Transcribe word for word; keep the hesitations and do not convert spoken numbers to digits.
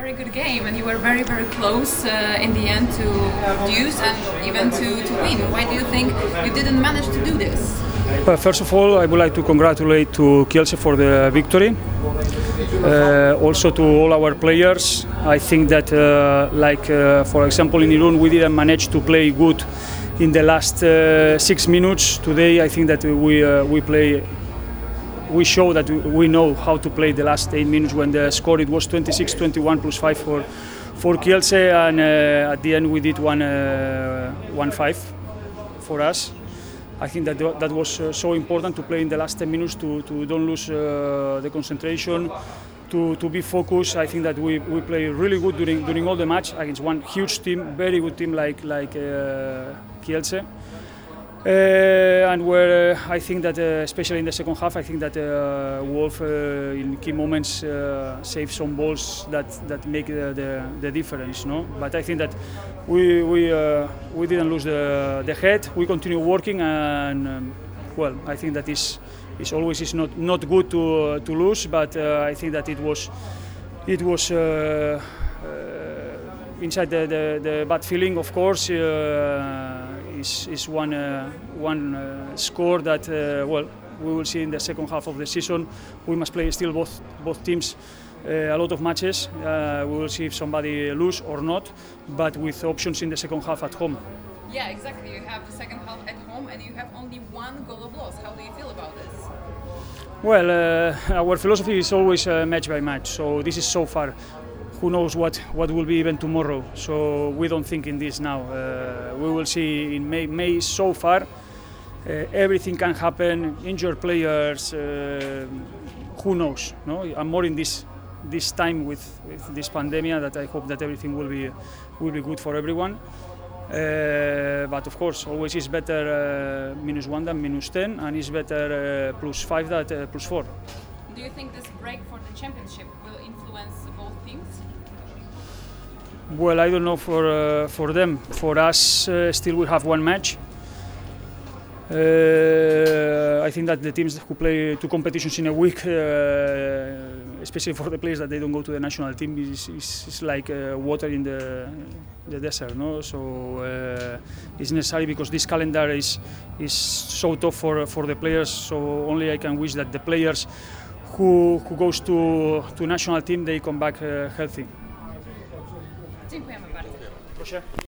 very good game, and you were very, very close uh, in the end to reduce and even to, to win. Why do you think you didn't manage to do this? Well, first of all, I would like to congratulate to Kielce for the victory. Uh, also to all our players. I think that, uh, like uh, for example in Irun, we didn't manage to play good in the last uh, six minutes. Today, I think that we uh, we play. We show that we know how to play the last eight minutes. When the score it was twenty-six twenty-one plus five for for Kielce, and uh, at the end we did one uh, one five for us. I think that that was uh, so important to play in the last ten minutes, to, to don't lose uh, the concentration, to, to be focused. I think that we, we play really good during during all the match against one huge team, very good team like like uh, Kielce. Uh, and where uh, I think that, uh, especially in the second half, I think that uh, Wolf uh, in key moments uh, saved some balls that, that make the, the, the difference. No, but I think that we we uh, we didn't lose the the head. We continue working, and um, well, I think that is is always is not not good to uh, to lose, but uh, I think that it was it was. Uh, uh, inside the, the, the bad feeling, of course, uh, is, is one, uh, one uh, score that, uh, well, we will see in the second half of the season. We must play still both, both teams uh, a lot of matches. Uh, we will see if somebody lose or not, but with options in the second half at home. Yeah, exactly. You have the second half at home and you have only one goal of loss. How do you feel about this? Well, uh, our philosophy is always uh, match by match, so this is so far. Who knows what, what will be even tomorrow? So we don't think in this now. Uh, we will see in May. May so far, uh, everything can happen. Injured players, uh, who knows? No, I'm more in this this time with, with this pandemic that I hope that everything will be will be good for everyone. Uh, but of course, always is better uh, minus one than minus ten, and it's better uh, plus five than uh, plus four. Do you think this break for the championship will influence both teams? Well, I don't know for uh, for them. For us, uh, still we have one match. Uh, I think that the teams who play two competitions in a week, uh, especially for the players that they don't go to the national team, is, is, is like uh, water in the, the desert. No, so uh, it's necessary because this calendar is is so tough for for the players. So only I can wish that the players who who goes to to national team they come back uh, healthy. Dziękujemy bardzo. Proszę.